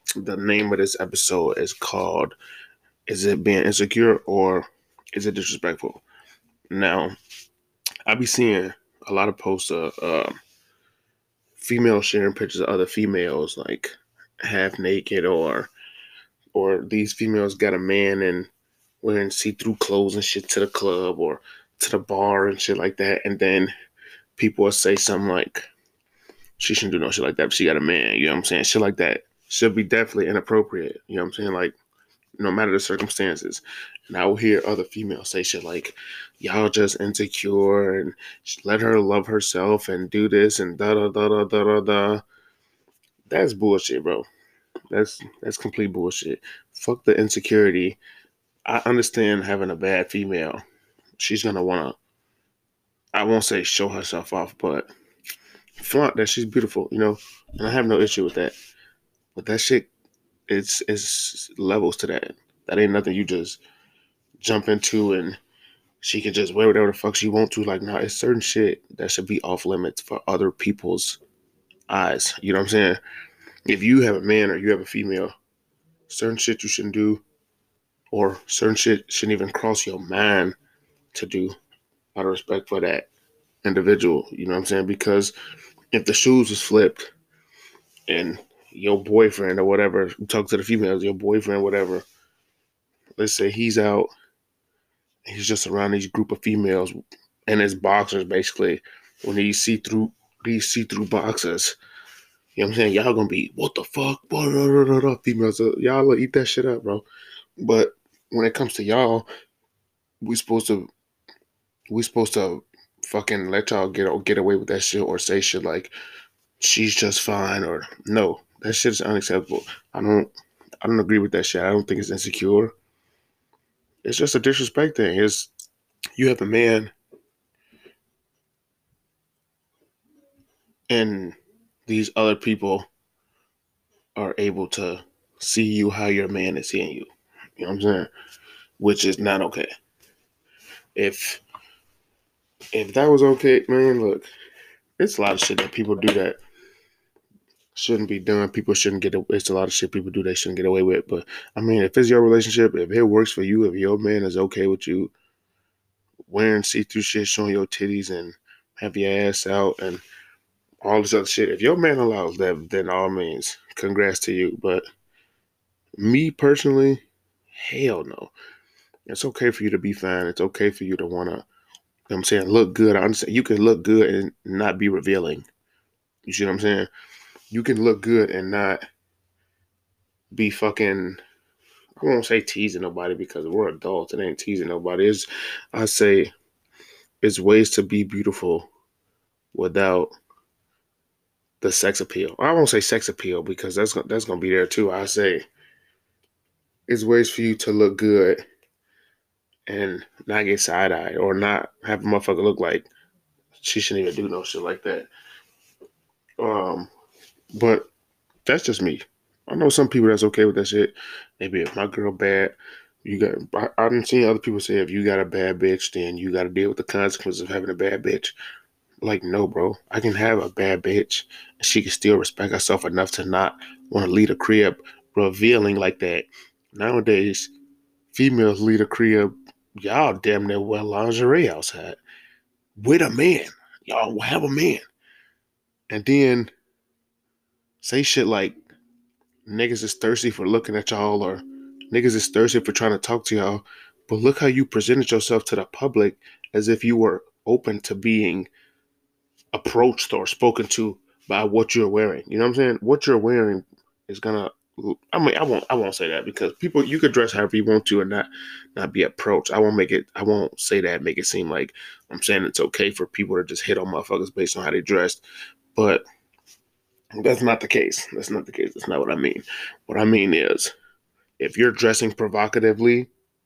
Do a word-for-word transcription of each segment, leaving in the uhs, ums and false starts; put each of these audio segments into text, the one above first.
The name of this episode is called "Is It Being Insecure or Is It Disrespectful?" Now, I be seeing a lot of posts of uh, females sharing pictures of other females, like half naked, or or these females got a man and wearing see through clothes and shit to the club or to the bar and shit like that, and then people will say something like, "She shouldn't do no shit like that. If she got a man," you know what I'm saying? Shit like that should be definitely inappropriate. You know what I'm saying? Like, no matter the circumstances. And I will hear other females say shit like, "Y'all just insecure and let her love herself and do this and da da da da da da da." That's bullshit, bro. That's that's complete bullshit. Fuck the insecurity. I understand having a bad female. She's gonna wanna, I won't say show herself off, but flaunt that she's beautiful, you know? And I have no issue with that. But that shit, it's it's levels to that. That ain't nothing you just jump into and she can just wear whatever the fuck she want to. Like, nah, it's certain shit that should be off limits for other people's eyes. You know what I'm saying? If you have a man or you have a female, certain shit you shouldn't do, or certain shit shouldn't even cross your mind to do out of respect for that individual. You know what I'm saying? Because if the shoes was flipped and your boyfriend or whatever, talk to the females, your boyfriend, whatever, let's say he's out, he's just around these group of females and his boxers basically, when these see through these see through boxers, you know what I'm saying? Y'all gonna be, what the fuck? Females, uh, y'all will eat that shit up, bro. But when it comes to y'all, we supposed to we supposed to fucking let y'all get get away with that shit or say shit like she's just fine or no. That shit is unacceptable. I don't I don't agree with that shit. I don't think it's insecure. It's just a disrespect thing. It's you have a man and these other people are able to see you how your man is seeing you. You know what I'm saying? Which is not okay. If if that was okay, man, look, it's a lot of shit that people do that shouldn't be done. People shouldn't get. It's a lot of shit people do they shouldn't get away with. But I mean, if it's your relationship, if it works for you, if your man is okay with you wearing see-through shit, showing your titties and have your ass out and all this other shit, if your man allows that, then all means, congrats to you. But me personally, hell no. It's okay for you to be fine. It's okay for you to wanna, you know what I'm saying, look good. I understand you can look good and not be revealing. You see what I'm saying? You can look good and not be fucking, I won't say teasing nobody because we're adults. It ain't teasing nobody. It's, I say it's ways to be beautiful without the sex appeal. I won't say sex appeal because that's that's gonna be there too. I say it's ways for you to look good and not get side eyed or not have a motherfucker look like she shouldn't even do no shit like that. Um, but that's just me. I know some people that's okay with that shit. Maybe if my girl bad, you got. I, I've seen other people say if you got a bad bitch, then you got to deal with the consequences of having a bad bitch. Like, no, bro. I can have a bad bitch, and she can still respect herself enough to not want to leave a crib revealing like that. Nowadays, females leave a crib. Y'all damn near wear lingerie outside with a man. Y'all have a man, and then say shit like niggas is thirsty for looking at y'all or niggas is thirsty for trying to talk to y'all. But look how you presented yourself to the public as if you were open to being approached or spoken to by what you're wearing. You know what I'm saying? What you're wearing is gonna. I mean, I won't. I won't say that because people. You could dress however you want to and not not be approached. I won't make it. I won't say that. Make it seem like I'm saying it's okay for people to just hit on motherfuckers based on how they dressed. But that's not the case. That's not the case. That's not what I mean. What I mean is if you're dressing provocatively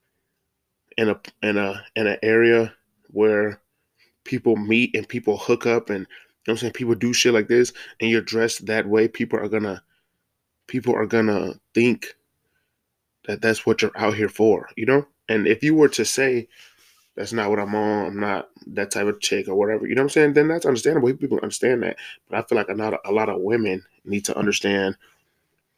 in a in a in an area where people meet and people hook up and, you know what I'm saying, people do shit like this and you're dressed that way, people are gonna people are gonna think that that's what you're out here for, you know? And if you were to say that's not what I'm on, I'm not that type of chick or whatever, you know what I'm saying? Then that's understandable. People understand that. But I feel like a lot of, a lot of women need to understand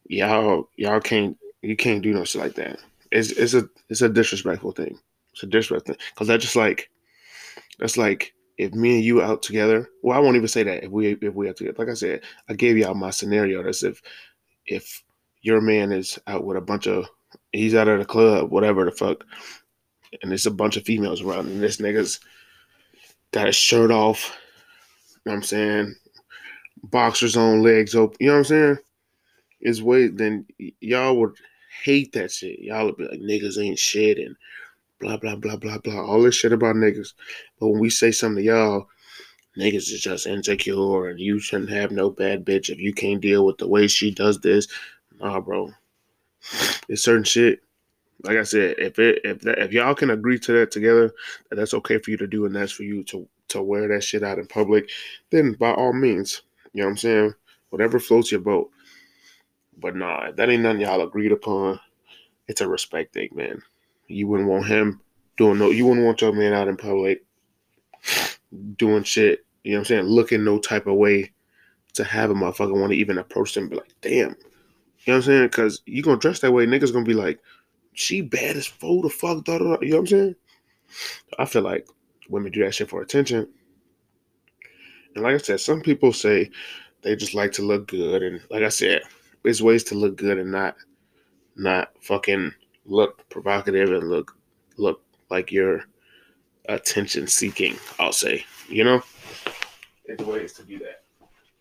y'all y'all can't you can't do no shit like that. It's it's a it's a disrespectful thing. It's a disrespectful thing because that's just like that's like if me and you out together. Well, I won't even say that if we if we out together. Like I said, I gave y'all my scenario. That's if if your man is out with a bunch of he's out at a club, whatever the fuck, and there's a bunch of females around, and this nigga's got his shirt off. You know what I'm saying? Boxers on, legs open. You know what I'm saying? It's way then y'all would hate that shit. Y'all would be like niggas ain't shit and blah blah blah blah blah. All this shit about niggas. But when we say something to y'all, niggas is just insecure and you shouldn't have no bad bitch if you can't deal with the way she does this. Nah, bro. It's certain shit. Like I said, if it if that if y'all can agree to that together, that that's okay for you to do and that's for you to to wear that shit out in public, then by all means, you know what I'm saying? Whatever floats your boat. But nah, if that ain't nothing y'all agreed upon, it's a respect thing, man. You wouldn't want him doing no you wouldn't want your man out in public doing shit, you know what I'm saying, looking no type of way to have a motherfucker want to even approach them and be like, damn. You know what I'm saying? Because you gonna dress that way, niggas gonna be like, she bad as fuck the fuck, da, da, da. You know what I'm saying? I feel like women do that shit for attention. And like I said, some people say they just like to look good. And like I said, there's ways to look good and not not fucking look provocative and look look like you're attention seeking, I'll say. You know? There's ways to do that.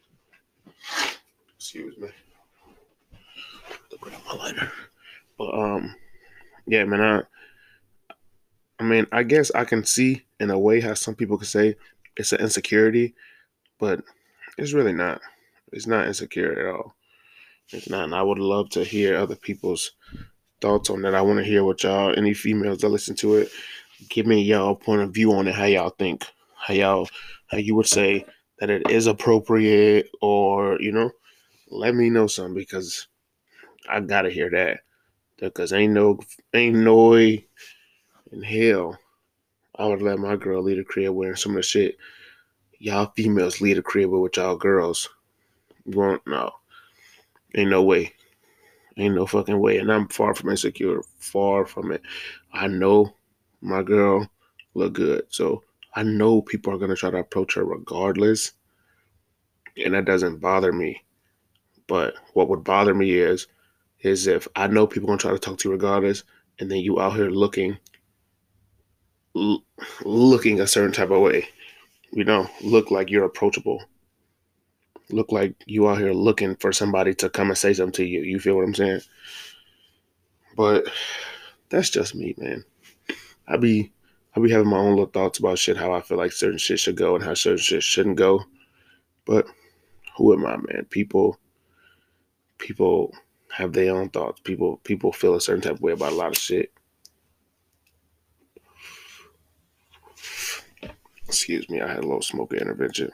Excuse me. To grab my lighter. But um yeah, man, I I mean, I guess I can see in a way how some people could say it's an insecurity, but it's really not. It's not insecure at all. It's not. And I would love to hear other people's thoughts on that. I want to hear what y'all, any females that listen to it, give me y'all point of view on it, how y'all think, how y'all, how you would say that it is appropriate, or, you know, let me know something because I gotta hear that. Because ain't no, ain't no way in hell I would let my girl leave the crib wearing some of the shit y'all females leave the crib with y'all girls. You won't, no. Ain't no way. Ain't no fucking way. And I'm far from insecure. Far from it. I know my girl look good. So I know people are going to try to approach her regardless. And that doesn't bother me. But what would bother me is, is if I know people going to try to talk to you regardless, and then you out here looking, l- looking a certain type of way. You know, look like you're approachable. Look like you out here looking for somebody to come and say something to you. You feel what I'm saying? But that's just me, man. I be I be having my own little thoughts about shit, how I feel like certain shit should go and how certain shit shouldn't go. But who am I, man? People people have their own thoughts. People people feel a certain type of way about a lot of shit. Excuse me, I had a little smoker intervention.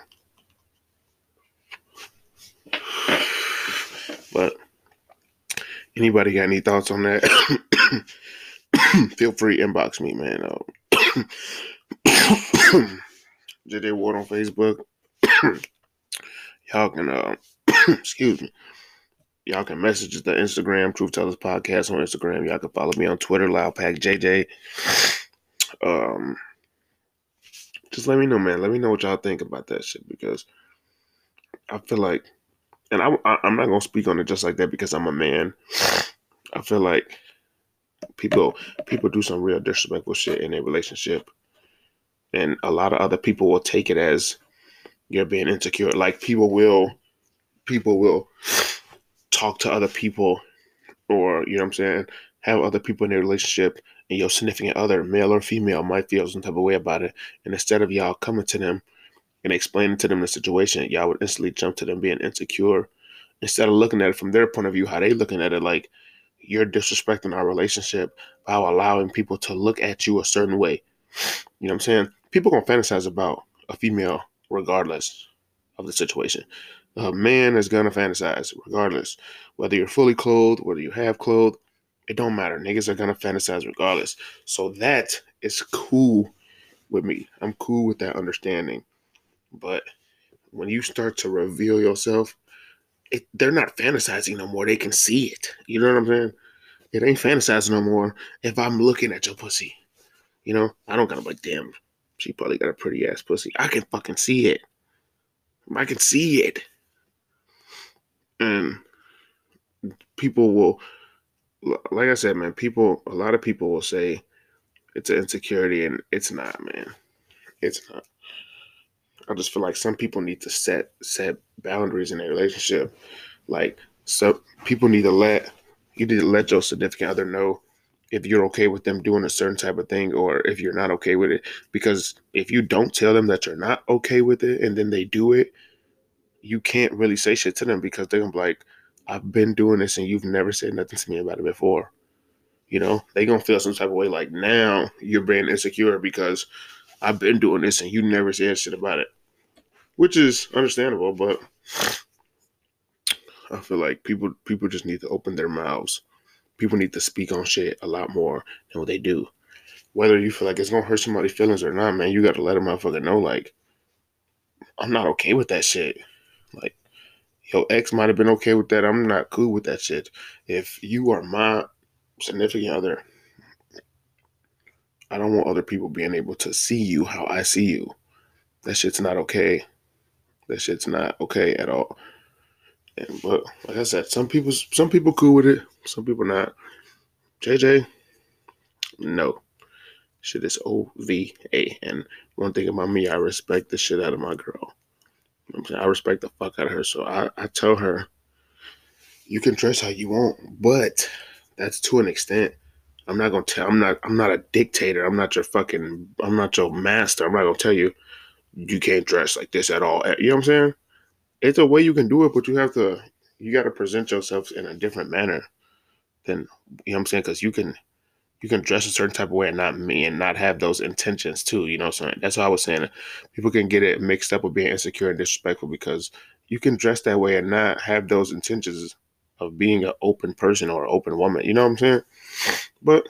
But anybody got any thoughts on that? Feel free to inbox me, man. Uh, J J Ward on Facebook. Y'all can, uh, excuse me. Y'all can message the Instagram, Truth Tellers Podcast on Instagram. Y'all can follow me on Twitter, Loudpack J J. Um, just let me know, man. Let me know what y'all think about that shit because I feel like, and I, I, I'm not gonna speak on it just like that because I'm a man. I feel like people people do some real disrespectful shit in their relationship, and a lot of other people will take it as you're being insecure. Like people will people will talk to other people, or you know what I'm saying, have other people in their relationship, and your significant other, male or female, might feel some type of way about it. And instead of y'all coming to them and explaining to them the situation, y'all would instantly jump to them being insecure. Instead of looking at it from their point of view, how they looking at it, like you're disrespecting our relationship by allowing people to look at you a certain way. You know what I'm saying? People gonna fantasize about a female regardless of the situation. A man is gonna fantasize regardless. Whether you're fully clothed, whether you have clothes, it don't matter. Niggas are gonna fantasize regardless. So that is cool with me. I'm cool with that understanding. But when you start to reveal yourself it, they're not fantasizing no more. They can see it. You know what I'm saying? It ain't fantasizing no more if I'm looking at your pussy. You know, I don't gotta be like, damn, she probably got a pretty ass pussy. I can fucking see it. I can see it. And people will, like I said, man, people, a lot of people will say it's an insecurity, and it's not, man. It's not. I just feel like some people need to set set boundaries in their relationship. Like, so people need to let you need to let your significant other know if you're okay with them doing a certain type of thing, or if you're not okay with it. Because if you don't tell them that you're not okay with it and then they do it, you can't really say shit to them, because they're gonna be like, I've been doing this and you've never said nothing to me about it before. You know, they gonna feel some type of way, like, now you're being insecure because I've been doing this and you never said shit about it, which is understandable. But I feel like people people just need to open their mouths. People need to speak on shit a lot more than what they do. Whether you feel like it's gonna hurt somebody's feelings or not, man, you gotta let a motherfucker know, like, I'm not okay with that shit. Like, your ex might have been okay with that. I'm not cool with that shit. If you are my significant other, I don't want other people being able to see you how I see you. That shit's not okay. That shit's not okay at all. And, but like I said, some people some people cool with it, some people not. J J, no. Shit is O V A. And one thing about me, I respect the shit out of my girl. You know what I'm saying? I respect the fuck out of her. So I, I tell her, you can dress how you want, but that's to an extent. I'm not gonna tell I'm not I'm not a dictator. I'm not your fucking I'm not your master. I'm not gonna tell you you can't dress like this at all. You know what I'm saying? It's a way you can do it, but you have to you gotta present yourself in a different manner than, you know what I'm saying? Because you can you can dress a certain type of way and not me and not have those intentions too. You know what I'm saying? That's what I was saying. People can get it mixed up with being insecure and disrespectful, because you can dress that way and not have those intentions of being an open person or an open woman. You know what I'm saying? But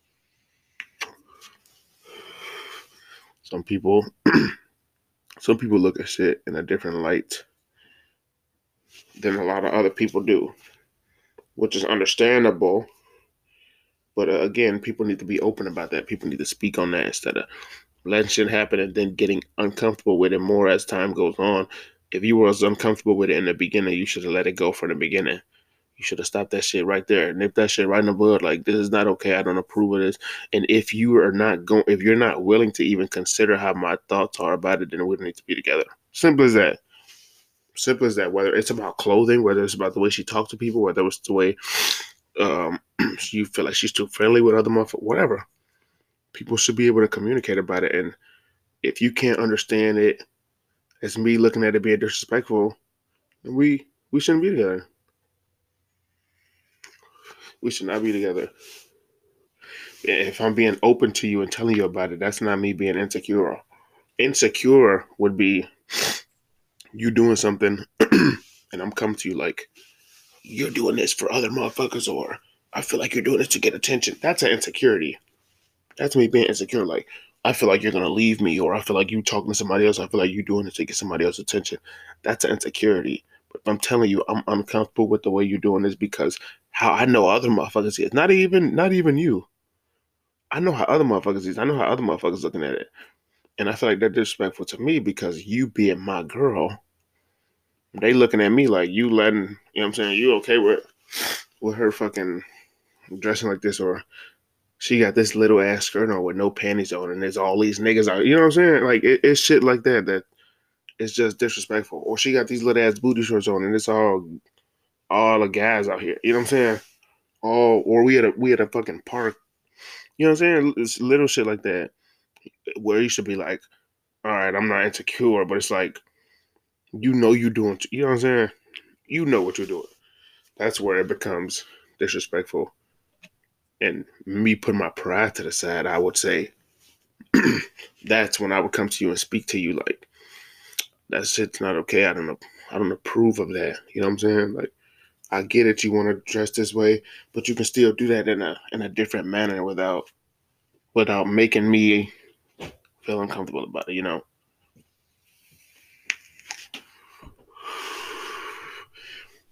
some people some people look at shit in a different light than a lot of other people do, which is understandable. But uh, again, people need to be open about that. People need to speak on that instead of letting shit happen and then getting uncomfortable with it more as time goes on. If you were as uncomfortable with it in the beginning, you should have let it go from the beginning. You should have stopped that shit right there. Nip that shit right in the bud. Like, this is not okay. I don't approve of this. And if you are not going, if you're not willing to even consider how my thoughts are about it, then we don't need to be together. Simple as that. Simple as that. Whether it's about clothing, whether it's about the way she talks to people, whether it's the way um, you feel like she's too friendly with other motherfuckers, whatever. People should be able to communicate about it. And if you can't understand it as me looking at it being disrespectful, then we we shouldn't be together. We should not be together. If I'm being open to you and telling you about it, that's not me being insecure. Insecure would be you doing something and I'm coming to you like, you're doing this for other motherfuckers, or I feel like you're doing this to get attention. That's an insecurity. That's me being insecure. Like, I feel like you're gonna leave me, or I feel like you talking to somebody else. I feel like you doing it to get somebody else's attention. That's an insecurity. But if I'm telling you I'm uncomfortable with the way you're doing this because how I know other motherfuckers is, not even not even you. I know how other motherfuckers is. I know how other motherfuckers looking at it. And I feel like they're disrespectful to me because you being my girl, they looking at me like you letting, you know what I'm saying, you okay with with her fucking dressing like this, or she got this little ass skirt on with no panties on, and there's all these niggas out. You know what I'm saying? Like, it, it's shit like that that it's just disrespectful. Or she got these little ass booty shorts on, and it's all all the guys out here. You know what I'm saying? Oh, or we at a we at a fucking park. You know what I'm saying? It's little shit like that where you should be like, all right, I'm not insecure, but it's like, you know you doing. You know what I'm saying? You know what you're doing. That's where it becomes disrespectful. And me putting my pride to the side, I would say that's when I would come to you and speak to you like, that shit's not okay. I don't know. I don't approve of that. You know what I'm saying? Like, I get it. You want to dress this way, but you can still do that in a in a different manner without without making me feel uncomfortable about it. You know.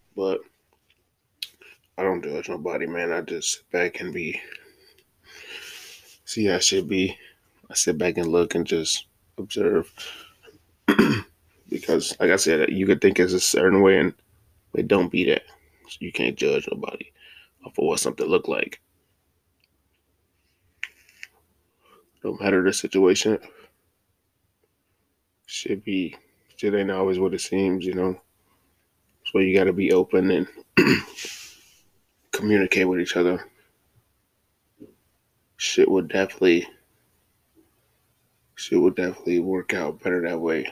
But I don't judge nobody, man. I just sit back and be see how shit be. I sit back and look and just observe because, like I said, you could think it's a certain way and it don't be that. So you can't judge nobody for what something look like. No matter the situation, should be shit ain't always what it seems, you know. So you got to be open and communicate with each other. Shit would definitely, shit would definitely work out better that way.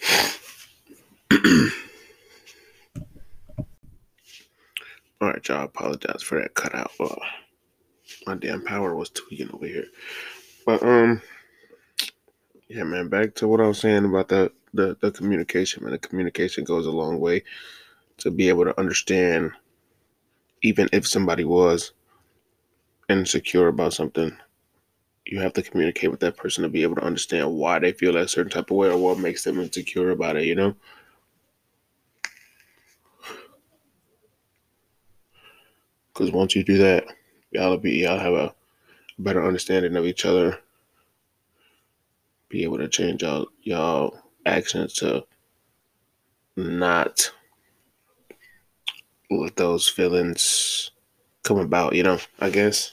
All right, y'all. Apologize for that cutout. Uh, my damn power was tweaking over here. But um, yeah, man. Back to what I was saying about the the, the communication. Man, the communication goes a long way to be able to understand, even if somebody was insecure about something. You have to communicate with that person to be able to understand why they feel that certain type of way or what makes them insecure about it. You know, because once you do that, y'all be y'all have a better understanding of each other. Be able to change y'all y'all actions to not let those feelings come about, you know, I guess.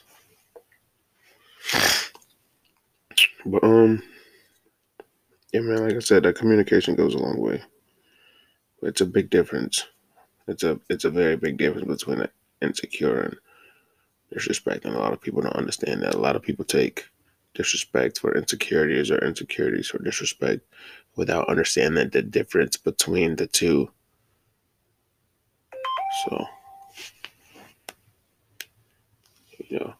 But um yeah, man, like I said, that communication goes a long way. It's a big difference. It's a it's a very big difference between insecure and disrespect. And a lot of people don't understand that. A lot of people take disrespect for insecurities or insecurities for disrespect without understanding the difference between the two. So, you know.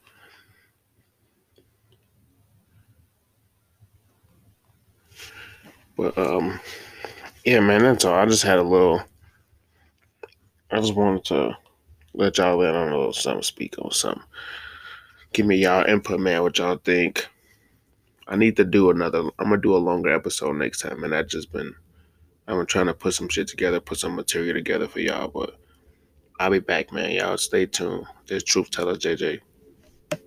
But um yeah, man, that's all. I just had a little I just wanted to let y'all in on a little something, speak on something. Give me y'all input, man, what y'all think. I need to do another I'm gonna do a longer episode next time, and I just been I've been trying to put some shit together, put some material together for y'all, but I'll be back, man. Y'all stay tuned. This Truth Teller J J.